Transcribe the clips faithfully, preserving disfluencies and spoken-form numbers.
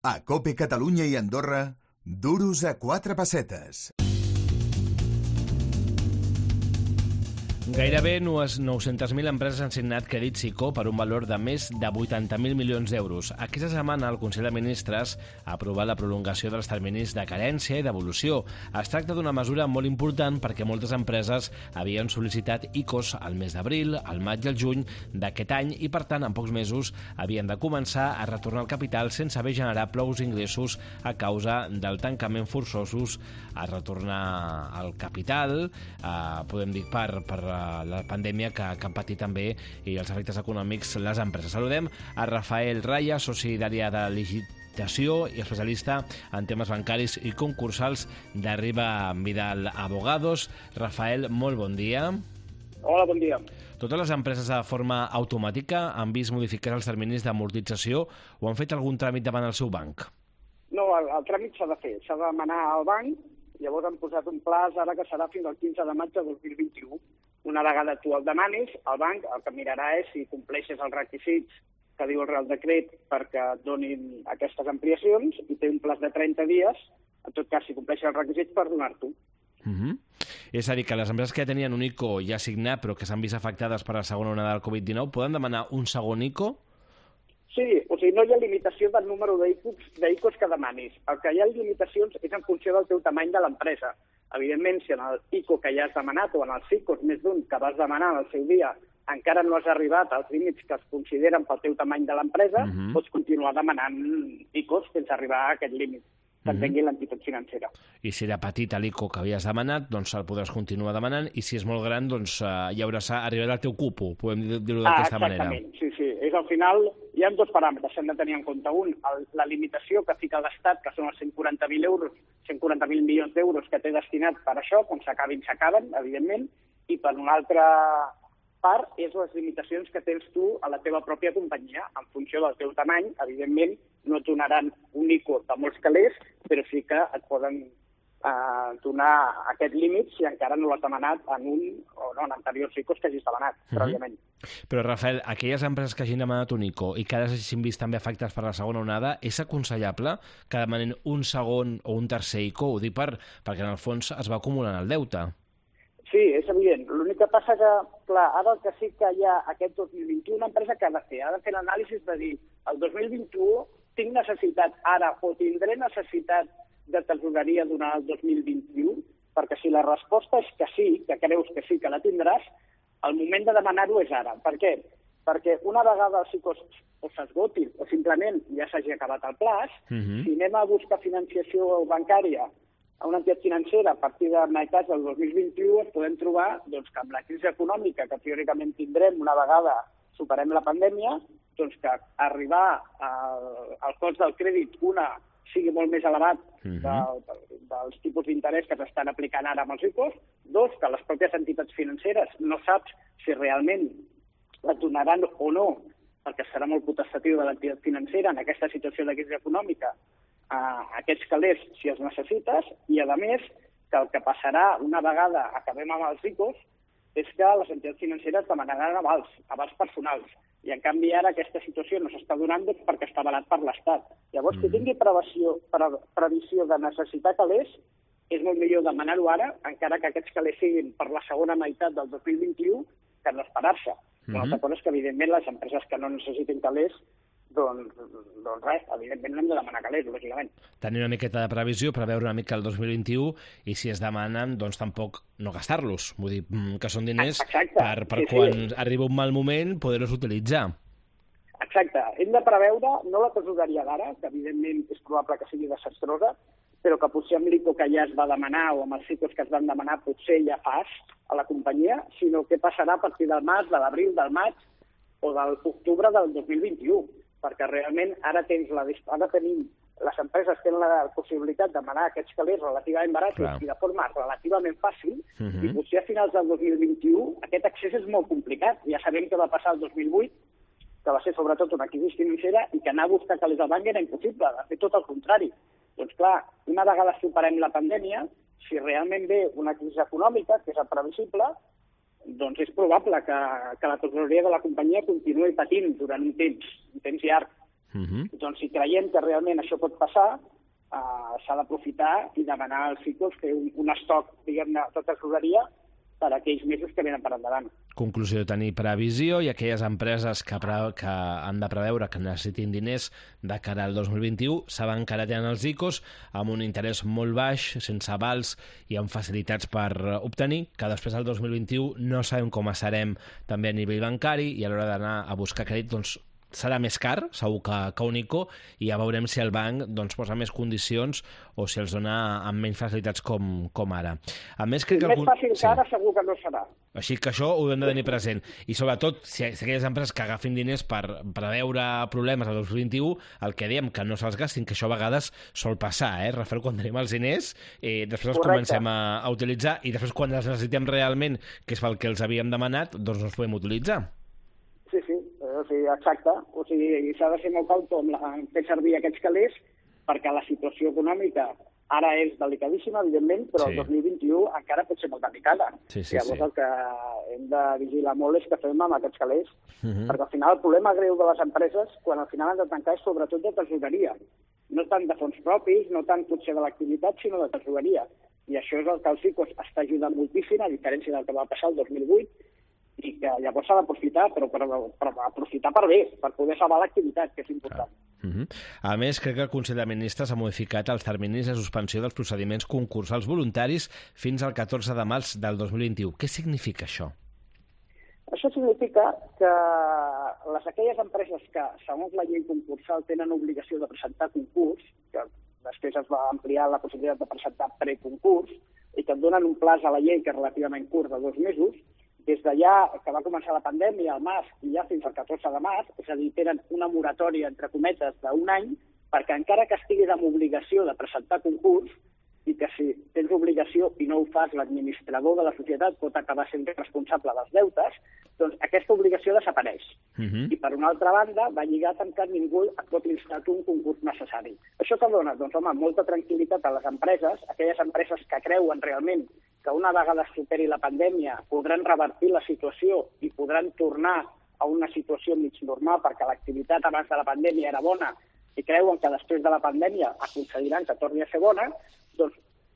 A COPE Catalunya i Andorra, duros a quatre pessetes. Gairebé nou-centes mil empreses han signat crèdits ICO per un valor de més de vuitanta mil milions d'euros. Aquesta setmana el Consell de Ministres ha aprovat la prolongació dels terminis de carència i devolució. Es tracta d'una mesura molt important perquè moltes empreses havien sol·licitat ICOs al mes d'abril, al maig i al juny d'aquest any i, per tant, en pocs mesos havien de començar a retornar el capital sense haver generat prous ingressos a causa del tancament forçosos a retornar el capital, eh, podem dir per, per la pandèmia que, que han patit també i els efectes econòmics les empreses. Saludem a Rafael Raya, soci d'àrea de licitació i especialista en temes bancaris i concursals d'Arriba Vidal Abogados. Rafael, molt bon dia. Hola, bon dia. Totes les empreses de forma automàtica han vist modificar els terminis d'amortització o han fet algun tràmit davant el seu banc? No, el, el tràmit s'ha de fer. S'ha de demanar al banc. Llavors han posat un plaç ara que serà fins al quinze de maig de dos mil vint-i-u. Una vegada tu el demanis, el banc el que mirarà és si compleixes els requisits que diu el Real Decret perquè et donin aquestes ampliacions i té un plaç de trenta dies, en tot cas si compleixes els requisits, per donar-t'ho. Uh-huh. És a dir, que les empreses que tenien un ICO ja signat però que s'han vist afectades per la segona onada del covid dinou poden demanar un segon ICO? Sí, o sigui, no hi ha limitació del número d'ICOs que demanis. El que hi ha limitacions és en funció del teu tamany de l'empresa. Evidentment, si en el ICO que ja has demanat o en els ICOs més d'un que vas demanar en el seu dia encara no has arribat als límits que es consideren pel teu tamany de l'empresa, uh-huh. pots continuar demanant ICOs sense arribar a aquest límit que uh-huh. tingui l'entitat financera. I si era petit l'ICO que havies demanat, doncs el podràs continuar demanant, i si és molt gran, doncs uh, ja hauràs arribat al teu cupo, podem dir-ho d'aquesta ah, manera. Exactament, sí, sí. És al final, hi ha dos paràmetres, s'han de tenir en compte. Un, el, la limitació que fica l'Estat, que són els cent quaranta mil euros, cent quaranta mil milions d'euros que té destinat per això, quan s'acabin, s'acaben, evidentment, i per una altra part és les limitacions que tens tu a la teva pròpia companyia. En funció del teu tamany, evidentment, no et donaran un ICO de molts calés, però sí que et poden eh, donar aquest límit si encara no l'has demanat en un o no, en anteriors ICOs que hagis demanat, uh-huh. prèviament. Però, Rafael, aquelles empreses que hagin demanat un ICO i que ara s'hagin vist també afectats per la segona onada, és aconsellable que demanen un segon o un tercer ICO? Ho dic per, perquè en el fons es va acumulant el deute. Sí, és evident. L'únic que passa que, clar, ara el que sí que hi ha aquest dos mil vint-i-u, una empresa que ha de fer, ha de fer l'anàlisi de dir, el dos mil vint-i-u tinc necessitat ara o tindré necessitat de tresoreria durant el dos mil vint-i-u, perquè si la resposta és que sí, que creus que sí, que la tindràs, el moment de demanar-ho és ara. Per què? Perquè una vegada els ICOs o s'esgotin o simplement ja s'hagi acabat el plaç, uh-huh. si anem a buscar financiació bancària a una entitat financera a partir de meitats del dos mil vint-i-u es podem trobar doncs, que amb la crisi econòmica que teòricament tindrem una vegada superem la pandèmia, doncs que arribar al, al cost del crèdit, una, sigui molt més elevat uh-huh. de, de, dels tipus d'interès que s'estan aplicant ara amb els ICOs, dos, que les pròpies entitats financeres no saps si realment la donaran o no, perquè serà molt potestatiu de l'entitat financera en aquesta situació de crisi econòmica, a aquests calés si els necessites, i a més que el que passarà una vegada acabem amb els ICOs és que les entitats financeres demanaran avals, avals personals, i en canvi ara aquesta situació no s'està donant doncs, perquè està avalat per l'Estat. Llavors, mm. qui tingui previsió, pre, previsió de necessitar calés, és molt millor demanar-ho ara, encara que aquests calés siguin per la segona meitat del dos mil vint-i-u, que no esperar-se. Mm-hmm. Una altra cosa és que, evidentment, les empreses que no necessitin calés Doncs, doncs res, evidentment no hem de demanar calés, lògicament. Tenir una miqueta de previsió per veure una mica el dos mil vint-i-u i si es demanen, doncs tampoc no gastar-los. Vull dir, que són diners Exacte. per, per sí, quan sí. arriba un mal moment poder-los utilitzar. Exacte. Hem de preveure, no la tresoreria d'ara, que evidentment és probable que sigui desastrosa, però que potser amb l'ICO que ja es va demanar o amb els ICOs que es van demanar potser ja fas a la companyia, sinó què passarà a partir del març, de l'abril, del maig o de l'octubre del dos mil vint-i-u. Perquè realment ara, tens la, ara tenim, les empreses tenen la possibilitat de demanar aquests calés relativament barats Clar. i de forma relativament fàcil, uh-huh. i potser a finals del dos mil vint-i-u aquest accés és molt complicat. Ja sabem què va passar el dos mil vuit, que va ser sobretot una crisi financera, i que anar a buscar calés al banc era impossible, de fer tot el contrari. Doncs clar, una vegada superem la pandèmia, si realment ve una crisi econòmica, que és imprevisible, doncs és probable que, que la tresoreria de la companyia continuï patint durant un temps, un temps llarg. Uh-huh. Doncs si creiem que realment això pot passar, uh, s'ha d'aprofitar i demanar als ciclos que un, un estoc, diguem-ne, de tresoreria per a aquells mesos que venen per endavant. Conclusió, tenir previsió i aquelles empreses que, pre que han de preveure que necessitin diners de cara al dos mil vint-i-u saben que ara tenen els I C Os amb un interès molt baix, sense avals i amb facilitats per obtenir, que després del dos mil vint-i-u no sabem com serem també a nivell bancari i a l'hora d'anar a buscar crèdit doncs, serà més car, segur que, que un I C O, i ja veurem si el banc doncs, posa més condicions o si els dona amb menys facilitats com, com ara. A més, crec Si que més fàcil que sí. ara segur que no serà. Així que això ho hem de tenir present. I sobretot, si aquelles empreses que agafin diners per preveure problemes al dos mil vint-i-u, el que diem, que no se'ls gastin, que això a vegades sol passar, eh? Rafael, quan tenim els diners, eh, després els Correcte. comencem a, a utilitzar i després quan els necessitem realment, que és pel que els havíem demanat, doncs no els podem utilitzar. Sí, sí, o sigui, exacte. O sigui, s'ha de ser molt cauto amb la, en fer servir aquests calés perquè la situació econòmica ara és delicadíssima, evidentment, però Sí. el dos mil vint-i-u encara pot ser molt delicada. Sí, sí, Llavors sí. el que hem de vigilar molt és que fem amb aquests calés, Mhm. perquè al final el problema greu de les empreses, quan al final han de tancar, és sobretot de tresoreria. No tant de fons propis, no tant potser de l'activitat, sinó de tresoreria. I això és el que els I C Os està ajudant moltíssim, a diferència del que va passar el dos mil vuit, i que llavors s'ha d'aprofitar, però per, per aprofitar per bé, per poder salvar l'activitat, que és important. Uh -huh. A més, crec que el Consell de Ministres ha modificat els terminis de suspensió dels procediments concursals voluntaris fins al catorze de març del dos mil vint-i-u. Què significa això? Això significa que les aquelles empreses que, segons la llei concursal, tenen obligació de presentar concurs, que després es va ampliar la possibilitat de presentar preconcurs, i que et donen un plaç a la llei que és relativament curt, de dos mesos, des d'allà que va començar la pandèmia, al març, i ja fins al catorze de març, és a dir, tenen una moratòria, entre cometes, d'un any, perquè encara que estiguis amb obligació de presentar concurs, i que si tens obligació i no ho fas, l'administrador de la societat pot acabar sent responsable dels deutes, doncs aquesta obligació desapareix. Uh -huh. I per una altra banda, va lligat amb que ningú et pot instar a tu un concurs necessari. Això què dona? Doncs, home, molta tranquil·litat a les empreses, aquelles empreses que creuen realment que una vegada es superi la pandèmia podran revertir la situació i podran tornar a una situació mig normal perquè l'activitat abans de la pandèmia era bona i creuen que després de la pandèmia aconseguiran que torni a ser bona, doncs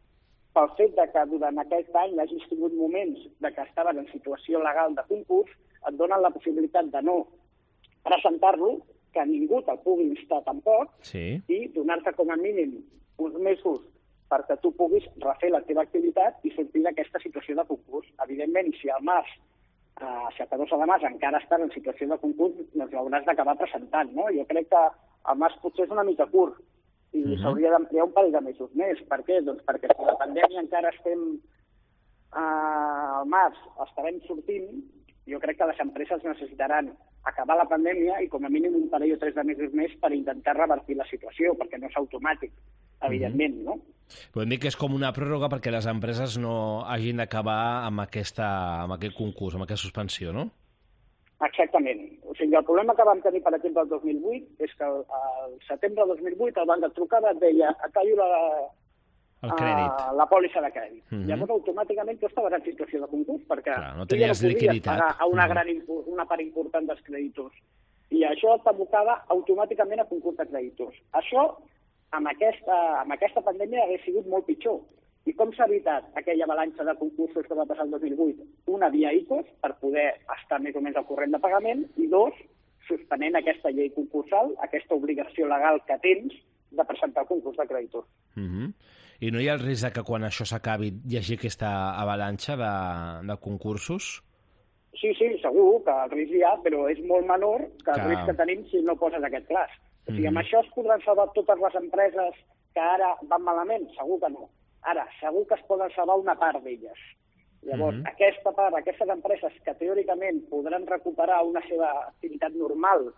pel fet de que durant aquest any hagis tingut moments de que estaven en situació legal de concurs, et donen la possibilitat de no presentar-lo, que ningú te'l pugui instar tampoc, Sí. i donar-te com a mínim uns mesos perquè tu puguis refer la teva activitat i sortir d'aquesta situació de concurs. Evidentment, si al març, eh, si el catorze de març encara estàs en situació de concurs, doncs l'hauràs d'acabar presentant, no? Jo crec que el març potser és una mica curt i uh -huh. s'hauria d'ampliar un parell de mesos més. Per què? Doncs perquè si la pandèmia encara estem eh, al març, estarem sortint, jo crec que les empreses necessitaran acabar la pandèmia i com a mínim un parell o tres de mesos més per intentar revertir la situació, perquè no és automàtic, evidentment, no? Podem dir que és com una pròrroga perquè les empreses no hagin d'acabar amb, aquesta, amb aquest concurs, amb aquesta suspensió, no? Exactament. O sigui, el problema que vam tenir, per exemple, el dos mil vuit és que el, el setembre del dos mil vuit el banc et trucava i et deia et tallo la, El crèdit. a la pòlissa de crèdit. Mhm. Llavors, automàticament, tu estaves en situació de concurs, perquè Clar, no tu ja tenies podies liquiditat. pagar a una, Mhm. gran, impo- una part important dels creditors. I això t'abocava automàticament a concurs de creditors. Això, amb aquesta, amb aquesta pandèmia, hauria sigut molt pitjor. I com s'ha evitat aquella avalanxa de concursos que va passar el dos mil vuit? Una, via I C Os, per poder estar més o menys al corrent de pagament, i dos, suspenent aquesta llei concursal, aquesta obligació legal que tens de presentar el concurs de creditors. Uh -huh. I no hi ha el risc de que quan això s'acabi hi hagi aquesta avalanxa de, de concursos? Sí, sí, segur que el risc hi ha, però és molt menor que el Clar. risc que tenim si no poses aquest plaç. O sigui, amb Mhm. això es podran salvar totes les empreses que ara van malament? Segur que no. Ara, segur que es poden salvar una part d'elles. Llavors, Mhm. aquesta part, aquestes empreses que teòricament podran recuperar una seva activitat normal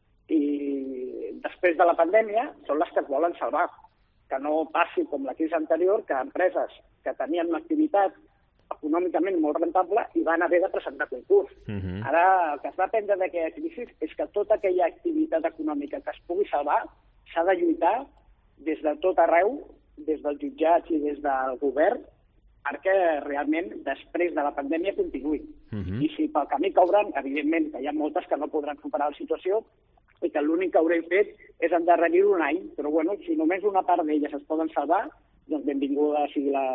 i després de la pandèmia, són les que es volen salvar. Que no passi com la crisi anterior, que empreses que tenien una activitat econòmicament molt rentable i van haver de presentar concurs. Uh -huh. Ara, el que es va aprendre d'aquella crisi és que tota aquella activitat econòmica que es pugui salvar s'ha de lluitar des de tot arreu, des dels jutjats i des del govern, perquè realment després de la pandèmia continuï. Uh -huh. I si pel camí cauran, evidentment, que hi ha moltes que no podran superar la situació, i que l'únic que haurem fet és endarrerir un any, però bueno, si només una part d'elles es poden salvar, doncs benvinguda sigui la,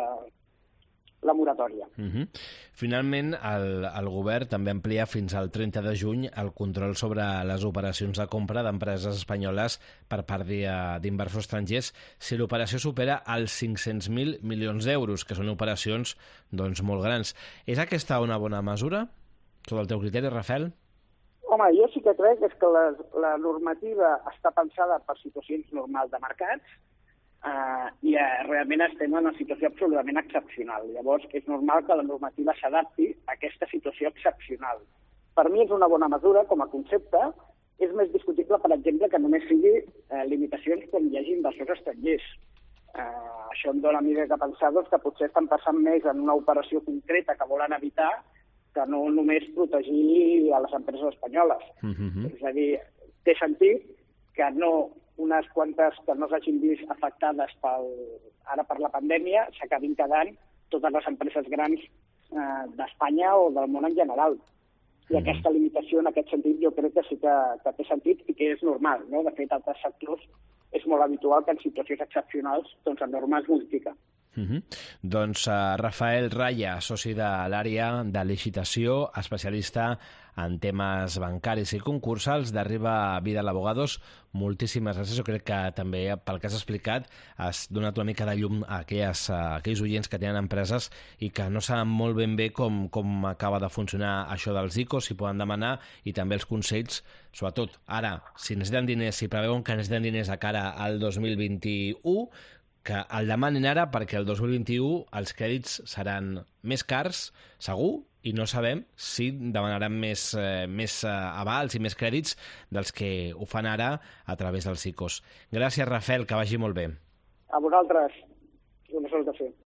la moratòria. Uh-huh. Finalment, el, el govern també amplia fins al trenta de juny el control sobre les operacions de compra d'empreses espanyoles per part d'inversors estrangers si l'operació supera els cinc-cents mil milions d'euros, que són operacions doncs, molt grans. És aquesta una bona mesura? Sobre el teu criteri, Rafael? Home, jo sí que crec és que la, la normativa està pensada per situacions normals de mercats, Uh, i uh, realment estem en una situació absolutament excepcional. Llavors, és normal que la normativa s'adapti a aquesta situació excepcional. Per mi és una bona mesura com a concepte. És més discutible, per exemple, que només sigui uh, limitacions quan hi hagi inversors estrangers. Uh, això em dona a mi que pensar doncs, que potser estan passant més en una operació concreta que volen evitar que no només protegir a les empreses espanyoles. Mm-hmm. És a dir, té sentit que no unes quantes que no s'hagin vist afectades pel, ara per la pandèmia s'acabin quedant totes les empreses grans eh, d'Espanya o del món en general. I mm. aquesta limitació, en aquest sentit, jo crec que sí que, que té sentit i que és normal. No? De fet, altres sectors és molt habitual que en situacions excepcionals doncs, la norma es modifica. Uh-huh. Doncs uh, Rafael Raya, soci de l'àrea de licitació, especialista en temes bancaris i concursals d'Arriba Vidal Abogados. Moltíssimes gràcies. Jo crec que també pel que has explicat has donat una mica de llum a aquelles, a aquells oients que tenen empreses i que no saben molt ben bé com, com acaba de funcionar això dels I C Os, si poden demanar, i també els consells, sobretot ara, si necessiten diners, si preveuen que necessiten diners a cara al dos mil vint-i-u, que el demanin ara perquè el dos mil vint-i-u els crèdits seran més cars, segur, i no sabem si demanaran més, eh, més eh, avals i més crèdits dels que ho fan ara a través dels I C Os. Gràcies, Rafael, que vagi molt bé. A vosaltres. Una salutació.